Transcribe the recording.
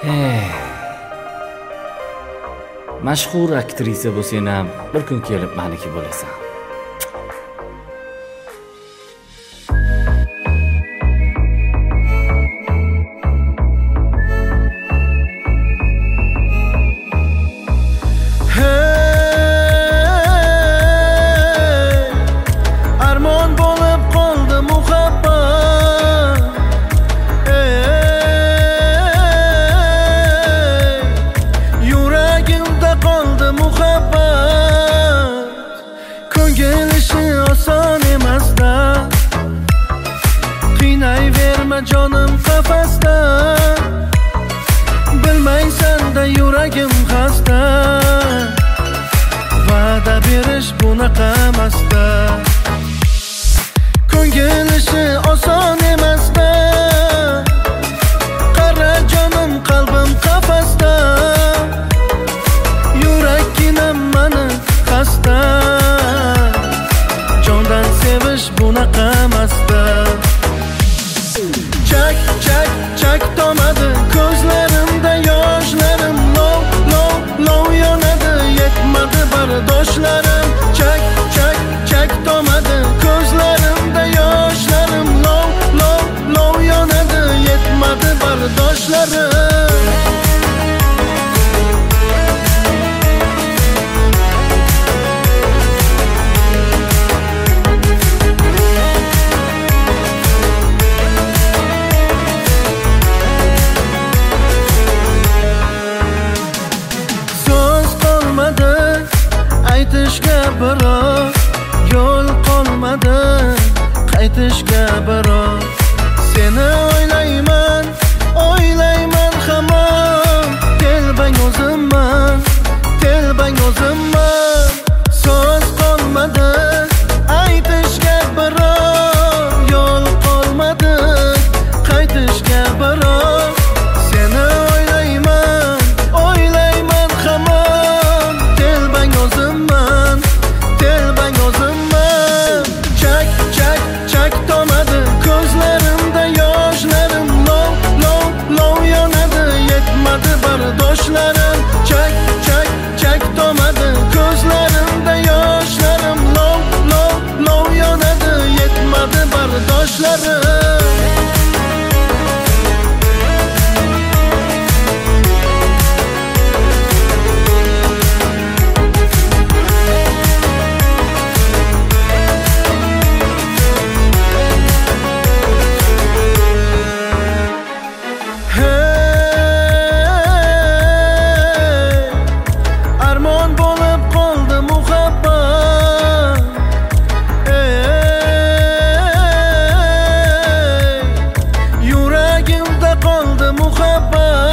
Mashhur aktrisa bo'lsang ham bir kun kelib meniki bo'lasan. Armon bo'lib qoldi muhabbat. Yuragimda qoldi muhabbat. Ko'ngil ishi oson emas-da. Qiynayverma jonim qafasda. Bilmaysan-da yuragim xasta. Va'da berish bunaqa emas-da. Ko'ngil ishi oson emas-da. Qara jonim qalbim qafasda. Yuraginam mani xasta. Jondan sevish bunaqa emas-da. Chak chak chak tomadi ko'zlarimda yoshlarim. Lov lov lov yonadi yetmadi bardoshlarim. Chak chak chak tomadi ko'zlarimda yoshlarim. Lov lov lov yonadi yetmadi bardoshlarim. Aytishga biroq yo'l qolmadi, qaytishga biroq seni o'ylayman, o'ylayman hamon. Telbang o'zimman, telbang o'zimman. So'z qolmadi, aytishga biroq yo'l qolmadi, qaytishga biroq seni o'ylayman, o'ylayman hamon. Telbang o'zimman, telbang o'zimman. Chak chak chak tomadi ko'zlarimda yoshlarim. Lov lov lov yonadi yetmadi bardoshlarim. Chak chak chak tomadi ko'zlarimda yoshlarim. Lov lov lov yonadi yetmadi bardoshlarim. Armon bo'lib qoldi muhabbat. Yuragimda qoldi muhabbat.